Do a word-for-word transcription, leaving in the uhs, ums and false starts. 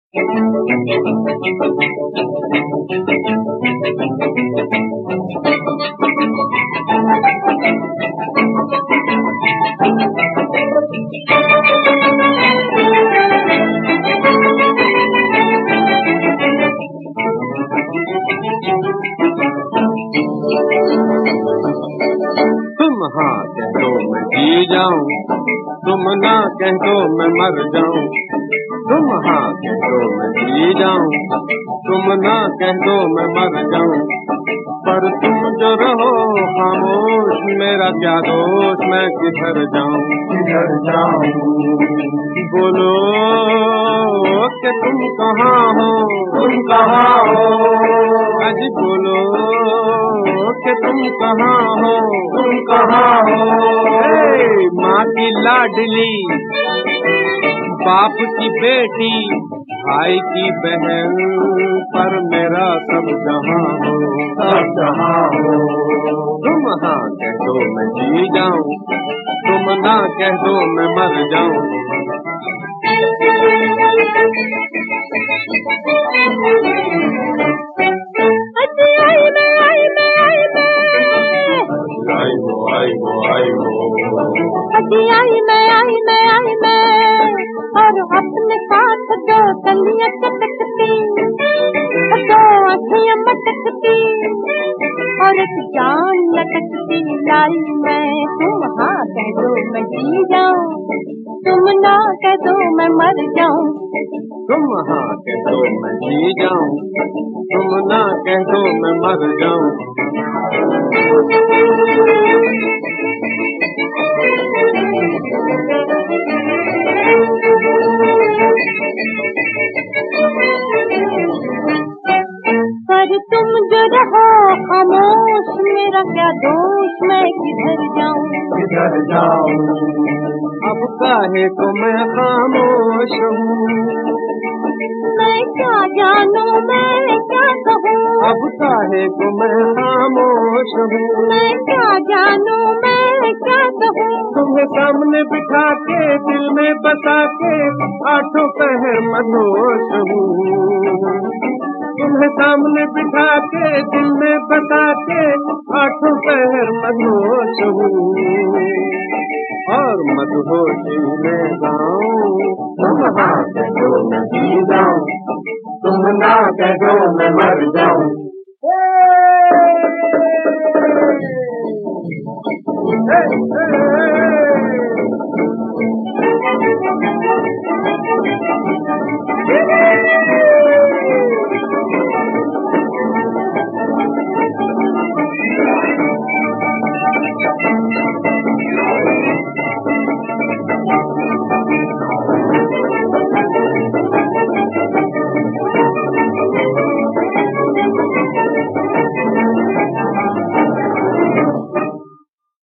तुम हाँ कह दो मैं जी जाऊं, तुम ना कह दो मैं मर जाऊं। तुम हाँ कह दो मैं जी जाऊं, तुम ना कह दो मैं मर जाऊं। पर तुम जो रहो खामोश, मेरा क्या दोष, मैं किधर जाऊं किधर जाऊं। बोलो कि तुम कहाँ हो, तुम कहाँ हो। आज बोलो कि तुम कहाँ हो, तुम कहाँ हो। माँ की लाडली, बाप की बेटी, भाई की बहन, पर मेरा सब जहाँ हो, सब जहाँ हो। तुम हाँ कह दो मैं जी जाऊं, तुम ना कह दो मैं मर जाऊं। आई हो आई हो आई हो, अजी आई मैं आई मैं आई मैं, और अपने साथ दो कलियां चटकती, दो आँखें मटकती, और एक जान लटकती लाई मैं। तुम हाँ कह दो मैं जी जाऊं, तुम ना कह दो मैं मर जाऊं। तुम हाँ कह दो मैं जी जाऊं, तुम ना कह दो मैं मर जाऊं। पर तुम जो रहो खामोश, मेरा क्या दोष, मैं किधर जाऊं किधर जाऊं। अब काहे को मैं खामोश हूँ, मैं क्या जानूं मैं क्या कहूँ। अब काहे को मैं खामोश हूँ, मैं क्या जानूं मैं क्या कहूँ। तुम्हें सामने बिठा के दिल में बसा के आठों पहर मदहोश हूँ। तुम्हें सामने बिठा के दिल में बसा के आठों पहर मदहोश हूँ, और मदहोशी में गाऊं। तुम हाँ कह दो मैं जी जाऊं, तुम ना कह दो मैं मर जाऊं।